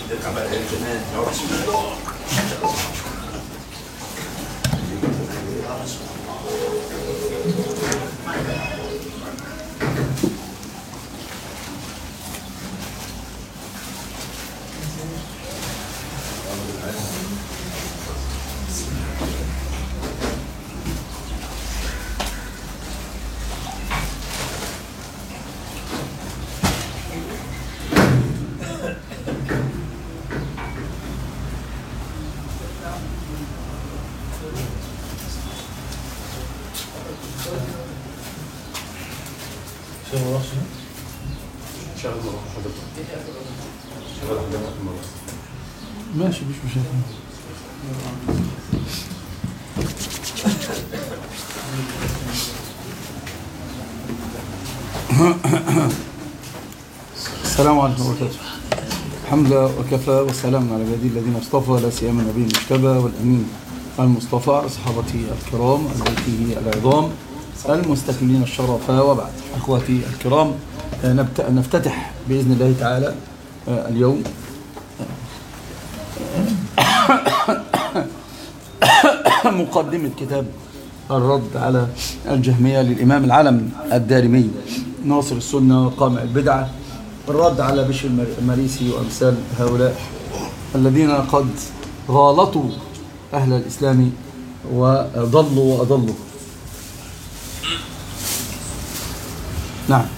نرجع بقى لأيام زمان. ماشي مش مشاكل. السلام عليكم ورحمة الله. الحمد لله وكفى والسلام على عباده الذين اصطفى، لا سيما النبي المجتبى والامين المصطفى، اصحابته الكرام، بيته العظام، المستكملين الشرفاء، وبعد. اخواتي الكرام، نفتتح باذن الله تعالى اليوم مقدمة كتاب الرد على الجهمية للإمام العلم الدارمي ناصر السنة وقامع البدعة، الرد على بشر المريسي وأمثال هؤلاء الذين قد غالطوا أهل الإسلام وضلوا وأضلوا. نعم.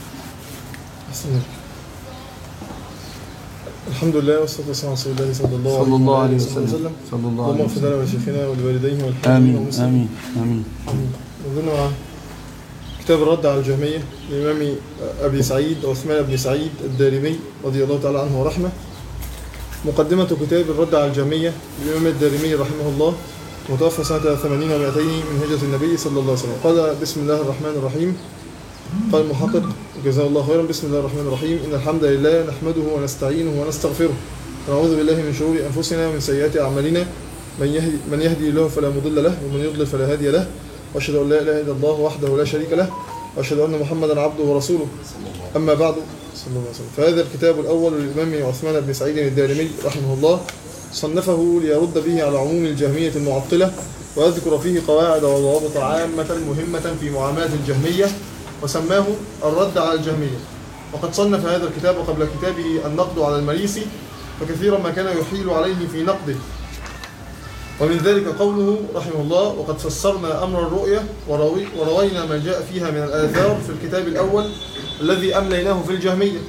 الحمد لله والصلاة والسلام على رسول الله صلى الله عليه وسلم. اللهم اغفر لنا ولشيخنا ولوالديه والحاملين والمسلمين. آمين. نظرنا مع كتاب الرد على الجهمية للإمام أبي سعيد عثمان بن سعيد الدارمي رضي الله تعالى عنه ورحمه. مقدمة كتاب الرد على الجهمية للإمام الدارمي رحمه الله، متوفى سنة 80 و200 من هجرة النبي صلى الله عليه وسلم. قال: بسم الله الرحمن الرحيم. قال المحقق جزاه الله خيرا: بسم الله الرحمن الرحيم. إن الحمد لله نحمده ونستعينه ونستغفره، ونعوذ بالله من شرور أنفسنا ومن سيئات أعمالنا، من يهدي الله فلا مضل له ومن يضلل فلا هادي له، وأشهد أن لا إله إلا الله وحده لا شريك له، وأشهد أن محمدا عبده ورسوله. أما بعد، صلى الله عليه وسلم. فهذا الكتاب الأول للإمام عثمان بن سعيد الدارمي رحمه الله، صنفه ليرد به على عموم الجهمية المعطلة، ويذكر فيه قواعد وضوابط عامة مهمة في معاملة الجهمية، وسماه الرد على الجهمية. وقد صنف هذا الكتاب قبل كتابه النقد على المريسي، فكثيرا ما كان يحيل عليه في نقده، ومن ذلك قوله رحمه الله: وقد فسرنا أمر الرؤية وروينا ما جاء فيها من الآثار في الكتاب الأول الذي أمليناه في الجهمية.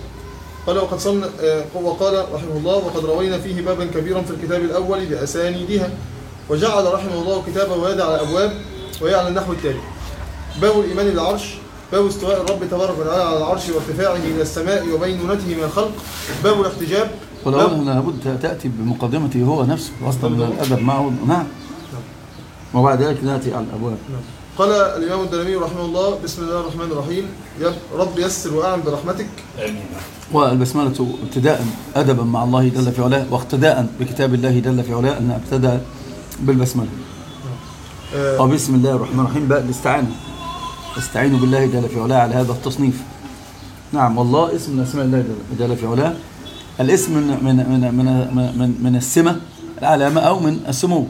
وقال رحمه الله: وقد روينا فيه بابا كبيرا في الكتاب الأول بأسانيدها. وجعل رحمه الله كتابه هذا على أبواب، وهي على النحو التالي: باب الإيمان بالعرش، باب استواء الرب تبارك وتعالى على العرش وارتفاعه إلى السماء وبينونته من الخلق، باب الاحتجاب. ولو أنه لابد تأتي بمقدمته هو نفسه أصلا من الأدب معه. نعم. وبعد ذلك نأتي على الأبواب. قال الإمام الدارمي رحمه الله: بسم الله الرحمن الرحيم. يا رب يسر وأعن برحمتك. آمين. والبسملة ابتداء أدبا مع الله جل في علاه، واقتداء بكتاب الله جل في علاه، أن ابتدأ بالبسملة. وبسم الله الرحمن الرحيم بقى الاستعانة، استعينوا بالله جل في علاه على هذا التصنيف. نعم. والله اسم من اسماء الله جل في علاه، الاسم من السمة العلامة أو من السمو،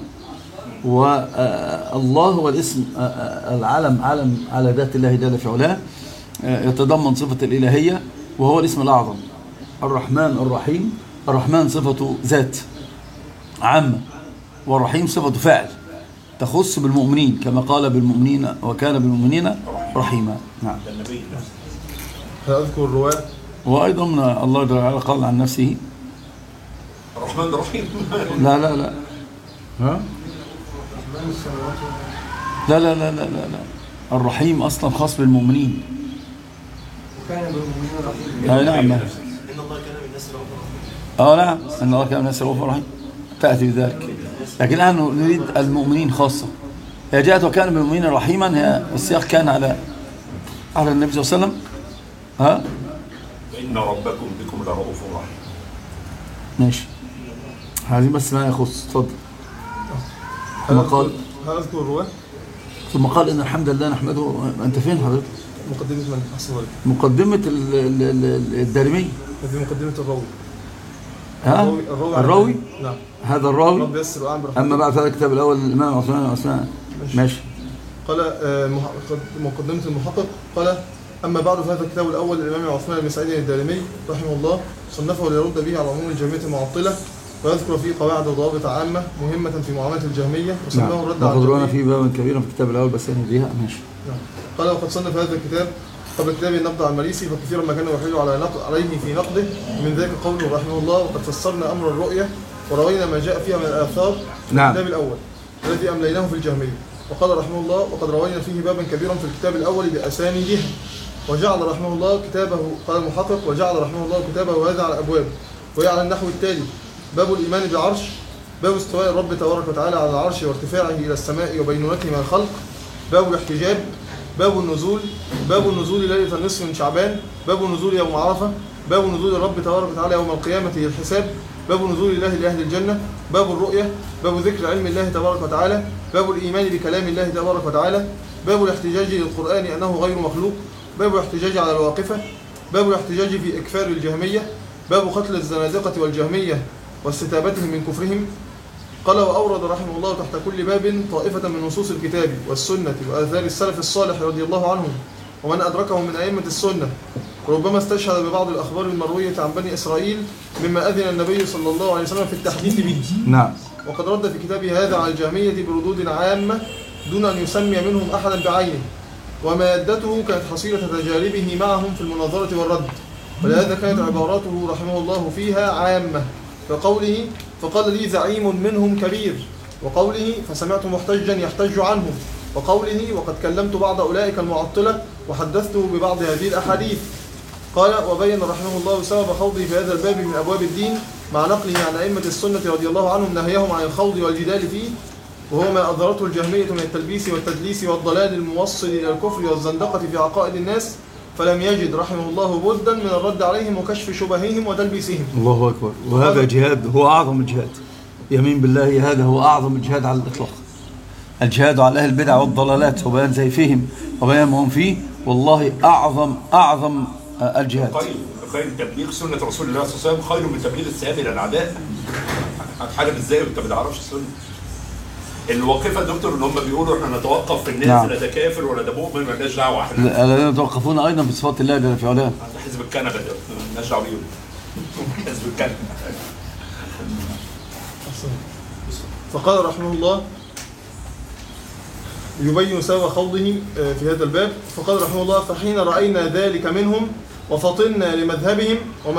والله هو الاسم العلم، علم على ذات الله جل في علاه، يتضمن صفة الإلهية، وهو الاسم الأعظم. الرحمن الرحيم، الرحمن صفة ذات عامة، والرحيم صفة فاعل تخص بالمؤمنين، كما قال بالمؤمنين وكان بالمؤمنين رحيما. نعم. أذكر الرواة. وأيضا الله تعالى قال عن نفسه الرحمن الرحيم. لا لا لا ها؟ لا لا لا لا لا لا، الرحيم أصلا خاص بالمؤمنين. وكان بالمؤمنين رحيما. نعم. إن الله كان بالناس رحيما. نعم. إن الله كان بالناس رحيما، تأتي بذلك. لكن الآن نريد المؤمنين خاصة. هي جاءت وكان بالمؤمنين رحيما، هي السياق كان على النبي صلى الله عليه وسلم. ها؟ إن ربكم بكم لرؤوف رحيم. ماشي. هذه بس ما يخص. تفضل. أذكر الرواة. ثم قال إن الحمد لله نحمده. أنت فين حضرتك؟ مقدمة من أحسن ولد. مقدمة الدارمي. في مقدمة الراوي. ها؟ الراوي؟ نعم. هذا الراوي. رب يسر وأعن برحمته. أما بعد هذا الكتاب الأول الإمام عثمان. ماشي. قال مقدمة المحقق قال أما بعد فهذا الكتاب الأول للإمام عثمان بن سعيد الدارمي رحمه الله صنفه ليرد به على عموم الجهمية المعطلة ويذكر فيه قواعد وضوابط عامة مهمة في معاملة الجهمية وسماه الرد على الجهمية. في باب كبير في الكتاب الأول بس يعني ديها ماشي. قال وقد صنف هذا الكتاب قبل كتاب النقد على المريسي فكثيرا ما كان يحيل عليه في نقده من ذلك قوله رحمه الله وقد فسرنا أمر الرؤية وروينا ما جاء فيها من الآثار في الكتاب الأول الذي أمليناه في الجهمية. وقال رحمه الله وقد روينا فيه بابا كبيرا في الكتاب الأول بأسانيده وجعل رحمه الله كتابه قال المحقق وجعل رحمه الله كتابه هذا على أبواب وهي على النحو التالي: باب الإيمان بالعرش، باب استواء الرب تبارك وتعالى على العرش وارتفاعه إلى السماء وبينونته مع الخلق، باب الاحتجاب، باب النزول، باب النزول ليلة النصف من شعبان، باب النزول يوم عرفة، باب نزول الرب تبارك وتعالى يوم القيامة للحساب، باب نزول الله لأهل الجنة، باب الرؤية، باب ذكر علم الله تبارك وتعالى، باب الإيمان بكلام الله تبارك وتعالى، باب الاحتجاج للقرآن أنه غير مخلوق، باب الاحتجاج على الواقفة، باب الاحتجاج في إكفار الجهمية، باب قتل الزنادقة والجهمية واستتابتهم من كفرهم. قال وأورد رحمه الله تحت كل باب طائفة من نصوص الكتاب والسنة وآثار السلف الصالح رضي الله عنهم ومن أدركهم من أئمة السنة، وربما استشهد ببعض الأخبار المروية عن بني إسرائيل مما أذن النبي صلى الله عليه وسلم في التحديث به. نعم. وقد رد في كتابه هذا على الجهمية بردود عامة دون أن يسمي منهم أحدا بعينه، ومادته كانت حصيلة تجاربه معهم في المناظرة والرد، ولهذا كانت عباراته رحمه الله فيها عامة، كقوله فقال لي زعيم منهم كبير، وقوله فسمعت محتجا يحتج عنهم، وقوله وقد كلمت بعض أولئك المعطلة وحدثته ببعض هذه الأحاديث. قال وبين رحمه الله سبب خوضه في هذا الباب من أبواب الدين مع نقله عن أئمة السنة رضي الله عنهم نهيهم عن الخوض والجدال فيه، وهو ما أظهرته الجهمية من التلبيس والتدليس والضلال الموصل إلى الكفر والزندقة في عقائد الناس، فلم يجد رحمه الله بدا من الرد عليهم وكشف شبههم وتلبيسهم. الله أكبر. وهذا جهاد هو أعظم الجهاد، يمين بالله هذا هو أعظم الجهاد على الإطلاق، الجهاد على أهل البدع والضلالات وبيان زيفهم وبيان ما هم فيه، والله أعظم الجهاد. خير تبليغ سنة رسول الله صلى الله عليه وسلم خير من تبليغ السهام إلى الأعداء. هتحارب إزاي وأنت ما تعرفش السنة؟ الواقفة دكتور إن هم بيقولوا إحنا نتوقف في الناس. نعم. لا ده كافر ولا ده مؤمن مالناش دعوة إحنا. لا يتوقفون أيضا بصفات الله جل في علاه. ده حزب الكنبة ده مالناش دعوة بيهم. حزب الكنبة. فقال رحمه الله يبين سبب خوضه في هذا الباب، فقال رحمه الله فحين رأينا ذلك منهم وفطنا لمذهبهم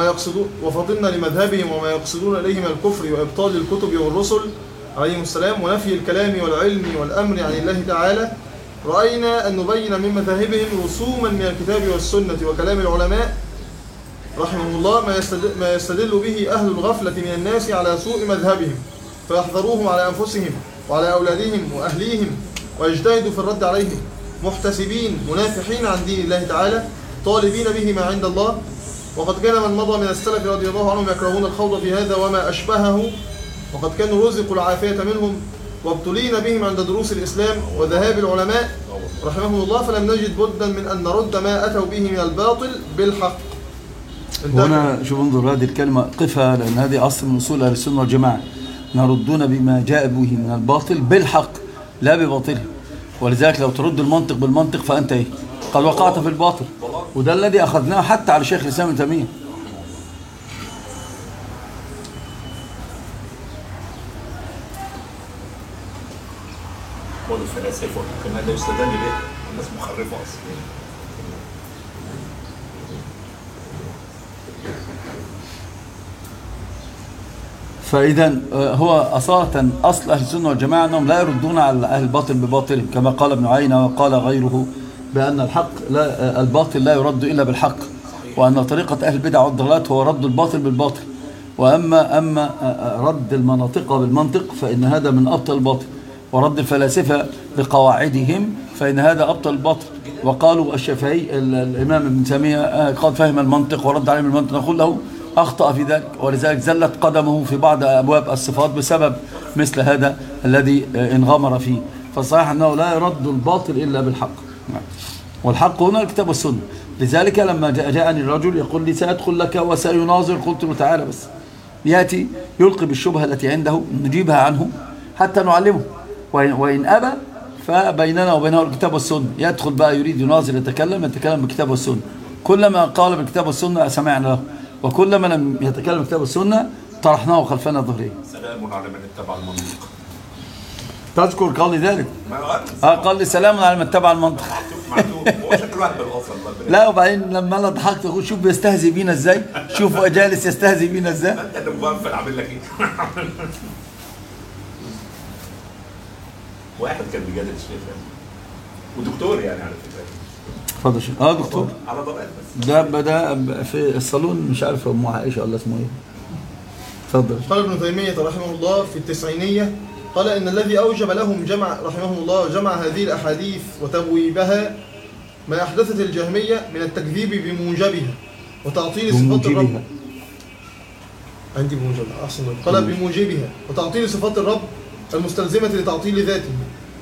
وما يقصدون إليه من الكفر وإبطال الكتب والرسل عليهم السلام ونفي الكلام والعلم والأمر عن الله تعالى، رأينا أن نبين من مذاهبهم رسوما من الكتاب والسنة وكلام العلماء رحمه الله ما يستدل به أهل الغفلة من الناس على سوء مذهبهم، فيحذروهم على أنفسهم وعلى أولادهم وأهليهم ويجتهدوا في الرد عليهم محتسبين منافحين عن دين الله تعالى طالبين به ما عند الله. وقد كان من مضى من السلف رضي الله عنهم يكرهون الخوض في هذا وما أشبهه، وقد كانوا رزقوا العافية منهم وابتلين بهم عند دروس الإسلام وذهاب العلماء رحمهم الله، فلم نجد بدا من أن نرد ما أتوا به من الباطل بالحق. هنا شوف انظر هذه الكلمة قفها، لأن هذه أصل من أصول أهل السنة والجماعة، نردون بما جاء به من الباطل بالحق لا بباطله. ولذلك لو ترد المنطق بالمنطق فأنت إيه؟ قد وقعت في الباطل، وده الذي أخذناه حتى على شيخ الإسلام ابن تيمية. قول الفلاسفة كما لا يستدل به الناس مخرفة أصلا. فإذا هو أصل أهل السنة والجماعة أنهم لا يردون على أهل الباطل بباطلهم، كما قال ابن عيينة وقال غيره بأن الباطل لا يرد إلا بالحق، وأن طريقة أهل البدع والضلالات هو رد الباطل بالباطل، وأما رد المناطق بالمنطق فإن هذا من أبطل الباطل، ورد الفلاسفة بقواعدهم فإن هذا أبطل الباطل. وقالوا الشافعي الإمام ابن تيمية قد فهم المنطق ورد عليه المنطق، نقول له أخطأ في ذلك، ولذلك زلت قدمه في بعض أبواب الصفات بسبب مثل هذا الذي انغمر فيه. فالصحيح أنه لا يرد الباطل إلا بالحق، والحق هنا الكتاب والسنة. لذلك لما جاءني الرجل يقول لي سأدخل لك وسيناظر، قلت له تعالى بس يأتي يلقي بالشبهة التي عنده نجيبها عنه حتى نعلمه، وإن أبى فبيننا وبينه الكتاب والسنة. يدخل بقى يريد يناظر يتكلم بالكتاب والسنة. كلما قال بالكتاب والسنة سمعنا له، وكلما لم يتكلم بالكتاب والسنة طرحناه خلفنا ظهريا. سلام على من اتبع المنطق. تذكر قال لي ذلك؟ قال لي سلام على من اتبع المنطق. هو شكل واحد بالاصل. لا وبعدين لما انا ضحكت اقول شوف بيستهزئ بينا ازاي، شوفوا جالس يستهزئ بينا ازاي. انت اللي مغفل عامل لك ايه؟ واحد كان بيجادل الشيخ ودكتور يعني على فكره. اتفضل شيخ. دكتور على ضرائب بس. ده في الصالون مش عارف ام عائشه ولا اسمه ايه. اتفضل. قال ابن تيمية رحمه الله في التسعينية، قال إن الذي أوجب لهم جمع رحمه الله جمع هذه الأحاديث وتبويبها ما أحدثت الجهمية من التكذيب بموجبها وتعطيل صفات الرب. عندي بموجبها أحسن. قال بموجبها وتعطيل صفات الرب المستلزمة لتعطيل ذاته،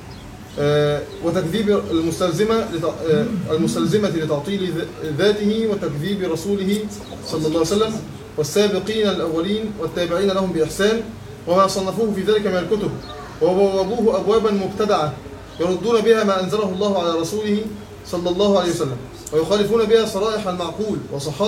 وتكذيب المستلزمة لتعطيل ذاته وتكذيب رسوله صلى الله عليه وسلم والسابقين الأولين والتابعين لهم بإحسان وما صنفوه في ذلك من الكتب، وبوابوه أبوابا مبتدعة يردون بها ما أنزله الله على رسوله صلى الله عليه وسلم، ويخالفون بها صرائح المعقول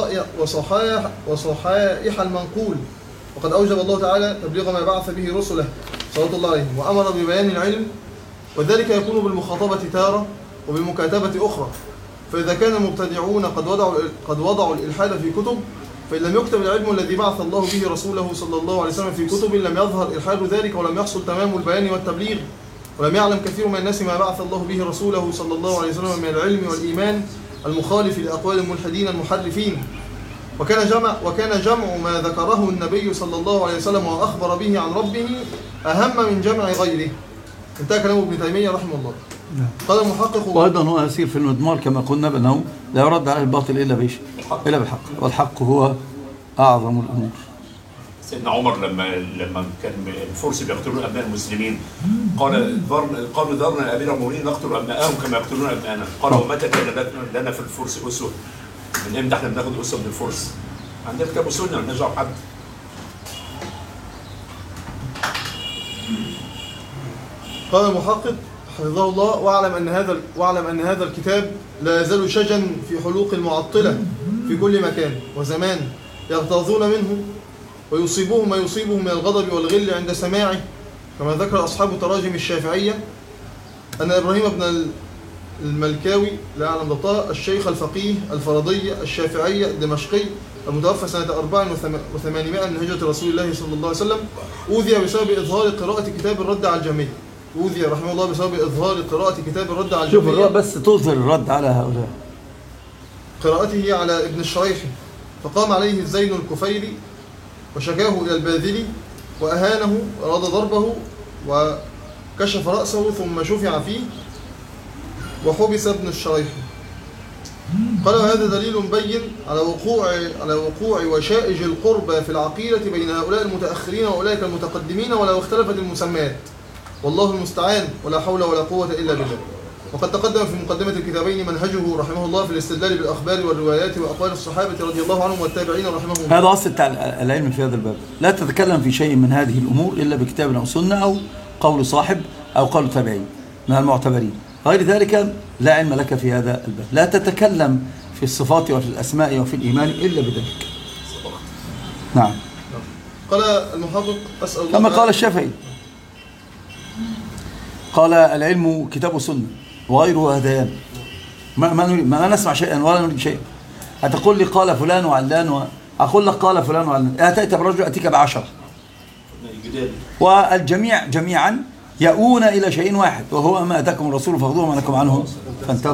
وصحائح المنقول. وقد أوجب الله تعالى تبليغ ما بعث به رسله صلى الله عليه وأمر ببيان العلم، وذلك يكون بالمخاطبة تارة وبالمكاتبة أخرى. فإذا كان المبتدعون قد وضعوا الإلحاد في كتب، فإن لم يكتب العلم الذي بعث الله به رسوله صلى الله عليه وسلم في كتب لم يظهر إلحاد ذلك ولم يحصل تمام البيان والتبليغ، ولم يعلم كثير من الناس ما بعث الله به رسوله صلى الله عليه وسلم من العلم والإيمان المخالف لأقوال الملحدين المحرفين. وكان جمع ما ذكره النبي صلى الله عليه وسلم وأخبر به عن ربه أهم من جمع غيره. انتهى كلام ابن تيمية رحمه الله. قال المحقق وأيضا هو يسير في المضمار كما قلنا بأنه لا يرد على الباطل إلا بالحق، والحق هو أعظم الأمور. سيدنا عمر لما كان الفرس بيقتلون أبناء المسلمين قالوا ذرنا أمير المؤمنين نقتل أبناءهم كما يقتلون أبناءنا. قال ومتى كان لنا في الفرس أسوة؟ من امتى احنا بناخد أسوة من الفرس؟ عندنا كتاب وسنة ما بنرجع حد. قال المحقق حفظه الله واعلم أن هذا الكتاب لا يزال شجا في حلوق المعطلة في كل مكان وزمان يغتاظون منه ويصيبهم ما يصيبهم من الغضب والغل عند سماعه، كما ذكر أصحاب تراجم الشافعية أن إبراهيم بن الملكاوي لا أعلم ضبطها الشيخ الفقيه الفرضي الشافعي الدمشقي المتوفى سنة 400 من هجرة رسول الله صلى الله عليه وسلم أوذي بسبب إظهار قراءة كتاب الرد على الجهمية. أوذي رحمه الله بسبب إظهار قراءة كتاب الرد على الجهمية. شوف بس تظهر الرد على هؤلاء. قراءته على ابن الشريحي، فقام عليه الزين الكفيري وشكاه إلى الباذلي وأهانه وأراد ضربه وكشف رأسه ثم شفع فيه وحبس ابن الشريحي. قال هذا دليل بين على وقوع وشائج القربى في العقيدة بين هؤلاء المتأخرين وأولئك المتقدمين ولو اختلفت المسميات، والله المستعان ولا حول ولا قوة إلا بالله. وقد تقدم في مقدمة الكتابين منهجه رحمه الله في الاستدلال بالأخبار والروايات وأقوال الصحابة رضي الله عنهم والتابعين رحمهم الله. هذا أصل العلم في هذا الباب، لا تتكلم في شيء من هذه الأمور إلا بكتاب أو سنة أو قول صاحب أو قول تابعين من المعتبرين، غير ذلك لا علم لك في هذا الباب. لا تتكلم في الصفات وفي الأسماء وفي الإيمان إلا بذلك. نعم. قال المحقق أسأل الله كما قال الشافعي، قال العلم كتاب وسنة وغيره هذيان. ما نسمع شيئا ولا نريد شيئا. هتقول لي قال فلان وعلان أقول لك قال فلان وعلان، أتيت برجل أتيك ب10 والجميع جميعا يؤون إلى شيء واحد وهو ما أتاكم الرسول فاخذوه ما نهاكم عنه فانتهوا.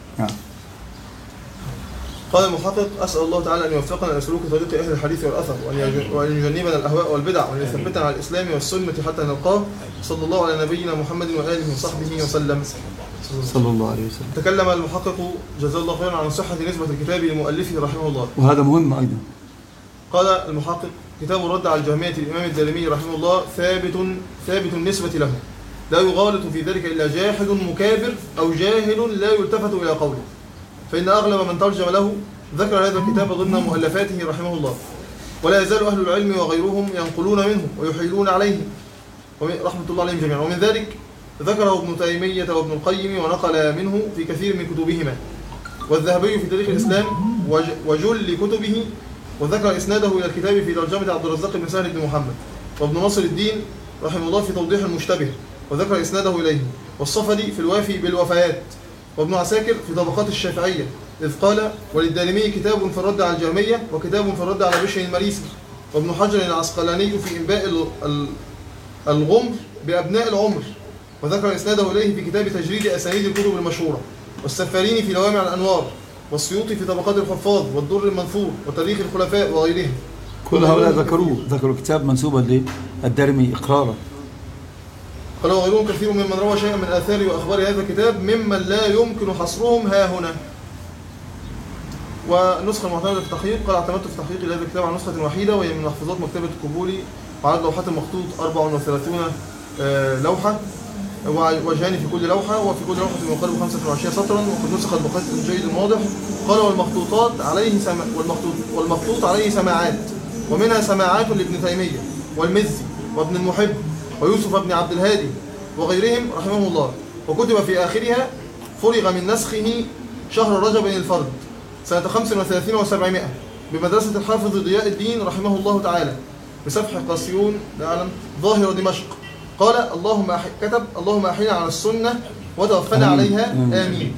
قال المحقق أسأل الله تعالى أن يوفقنا إلى سلوك طريق أهل الحديث والأثر وأن يجنبنا الأهواء والبدع وأن يثبتنا على الإسلام والسنة حتى نلقاه، صلى الله على نبينا محمد وآله وصحبه وسلم. صلى الله عليه وسلم. تكلم المحقق جزاه الله خيرا عن صحة نسبة الكتاب لمؤلفه رحمه الله، وهذا مهم أيضا. قال المحقق كتاب الرد على الجهمية الإمام الدارمي رحمه الله ثابت النسبة له، لا يغالط في ذلك إلا جاحد مكابر أو جاهل لا يلتفت إلى قوله، فإن أغلب من ترجم له ذكر هذا الكتاب ضمن مؤلفاته رحمه الله. ولا يزال أهل العلم وغيرهم ينقلون منه ويحيلون عليه رحمة الله عليهم جميعا. ومن ذلك ذكره ابن تيمية وابن القيم ونقل منه في كثير من كتبهما، والذهبي في تاريخ الإسلام وجل كتبه، وذكر إسناده إلى الكتاب في ترجمة عبد الرزاق بن سهل بن محمد، وابن ناصر الدين رحمه الله في توضيح المشتبه وذكر إسناده إليه، والصفدي في الوافي بالوفيات، وابن عساكر في طبقات الشافعية إذ قال: وللدارمي كتاب في الرد على الجهمية وكتاب في الرد على بشر المريسي، وابن حجر العسقلاني في إنباء الغمر بأبناء العمر، وذكر إسناده إليه في كتاب تجريد أسانيد الكتب المشهورة، والسفاريني في لوامع الأنوار، والسيوطي في طبقات الحفاظ، والدر المنثور، وتاريخ الخلفاء وغيرهم. كل هؤلاء ذكروا كتاب منسوبا للدارمي إقرارا. قال وغيرهم كثير ممن روى شيئا من آثار وأخبار هذا الكتاب ممن لا يمكن حصرهم ها هنا. ونسخة المعتمدة في التحقيق، قال اعتمدت في تحقيق هذا الكتاب على نسخة وحيدة وهي من محفوظات مكتبة الكبولي، وعدد لوحات المخطوط 34 لوحة، وجهان في كل لوحة، وفي كل لوحة يقارب 25 سطرا، وقد نسخت بخط جيد واضح. قال والمخطوط عليه سماعات، ومنها سماعات لابن تيمية والمزي وابن المحب ويوسف بن عبد الهادي وغيرهم رحمه الله، وكتب في آخرها فرغ من نسخه شهر رجب الفرد سنة 35 و700 بمدرسة الحافظ ضياء الدين رحمه الله تعالى بسفح قاسيون ظاهر دمشق. قال كتب: اللهم أحينا على السنة وتوفنا عليها آمين.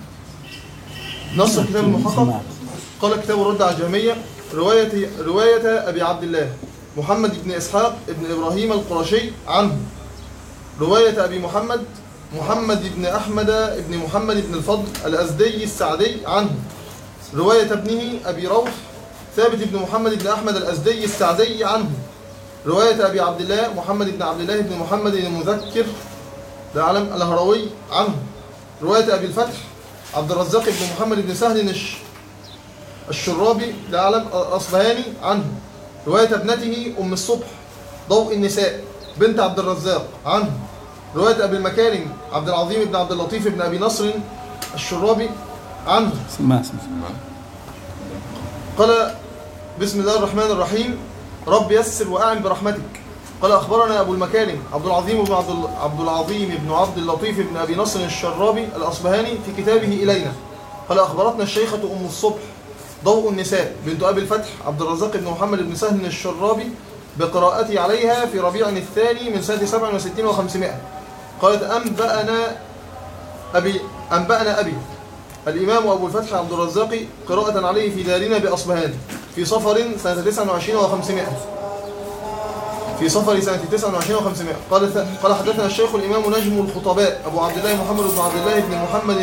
نص الكتاب المحقق. قال كتاب الرد على الجهمية: رواية أبي عبد الله محمد بن إسحاق بن إبراهيم القرشي عنه، رواية أبي محمد بن أحمد بن محمد بن الفضل الأزدي السعدي عنه، رواية ابنه أبي روح ثابت بن محمد بن أحمد الأزدي السعدي عنه، رواية أبي عبد الله محمد بن عبد الله بن محمد المذكر الهروي عنه، رواية أبي الفتح عبد الرزاق بن محمد بن سهل الشرابي الأصبهاني عنه، رواية ابنته أم الصبح ضوء النساء بنت عبد الرزاق عنه، رواية أبي المكارم عبد العظيم بن عبد اللطيف بن أبي نصر الشرابي عنه. قال: بسم الله الرحمن الرحيم، رب يسر وأعن برحمتك. قال أخبرنا أبو المكارم عبد العظيم بن عبد اللطيف بن أبي نصر الشرابي الأصبهاني في كتابه إلينا. قال أخبرتنا الشيخة أم الصبح ضوء النساء بنت أبي الفتح عبد الرزاق بن محمد بن سهل الشرابي بقراءتي عليها في ربيع الثاني من سنة 67 و500. قالت: أنبأنا أبي الإمام أبو الفتح عبد الرزاق قراءة عليه في دارنا بأصبهان في صفر سنة 29 و500. في صفر سنة 29 و500. قال حدثنا الشيخ الإمام نجم الخطباء أبو عبد الله محمد بن عبد الله بن محمد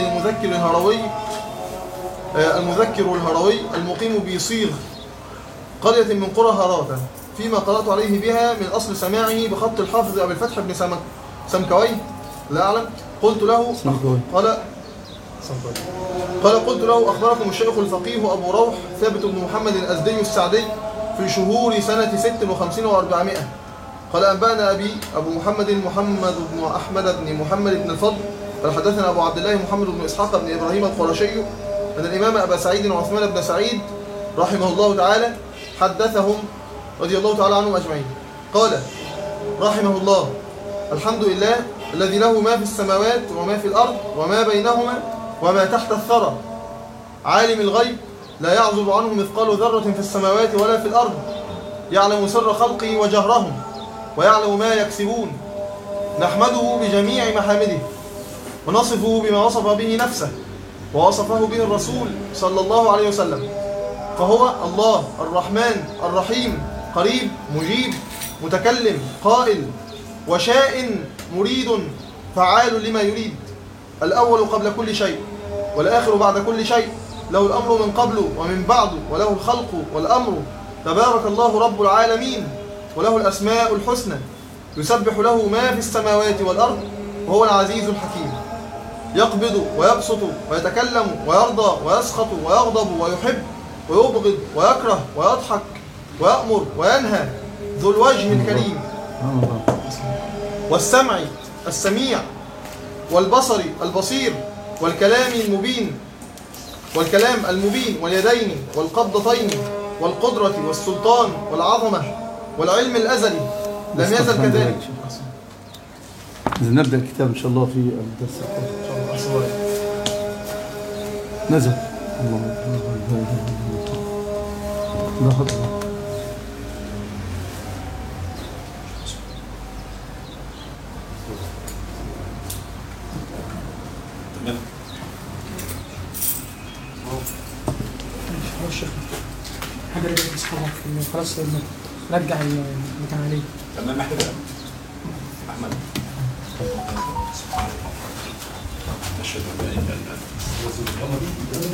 المذكر الهروي المقيم بصيغ قرية من قرى هرات، فيما قرأت عليه بها من أصل سماعه بخط الحافظ أبي الفتح بن سمكوي لا أعلم. قلت له قلت له: أخبركم الشيخ الفقيه أبو روح ثابت بن محمد الأزدي السعدي في شهور سنة 56 و400. قال: أنبأنا أبو محمد بن أحمد بن محمد بن الفضل. قال: حدثنا أبو عبد الله محمد بن إسحاق بن إبراهيم القرشي أن الإمام أبا سعيد وعثمان بن سعيد رحمه الله تعالى حدثهم رضي الله تعالى عنهم أجمعين. قال رحمه الله: الحمد لله الذي له ما في السماوات وما في الأرض وما بينهما وما تحت الثرى، عالم الغيب لا يعزب عنه مثقال ذرة في السماوات ولا في الأرض، يعلم سر خلقه وجهرهم ويعلم ما يكسبون، نحمده بجميع محامده ونصفه بما وصف به نفسه ووصفه به الرسول صلى الله عليه وسلم، فهو الله الرحمن الرحيم قريب مجيب متكلم قائل وشائن مريد فعال لما يريد، الأول قبل كل شيء والآخر بعد كل شيء، له الأمر من قبل ومن بعد وله الخلق والأمر، تبارك الله رب العالمين وله الأسماء الحسنى، يسبح له ما في السماوات والأرض وهو العزيز الحكيم، يقبض ويبسط ويتكلم ويرضى ويسخط ويغضب ويحب ويبغض ويكره ويضحك ويأمر وينهى، ذو الوجه الكريم والسمع السميع والبصر البصير والكلام المبين واليدين والقبضتين والقدرة والسلطان والعظمة والعلم الأزلي لم يزل كذلك. نبدأ الكتاب إن شاء الله في الدرس القادم. نزل الله لا حضر. تمام. حاجة اللي بتصحبها خلاص نرجع اللي كان عليه. تمام احمد. احمد. أشهد أن لا إله إلا أنت.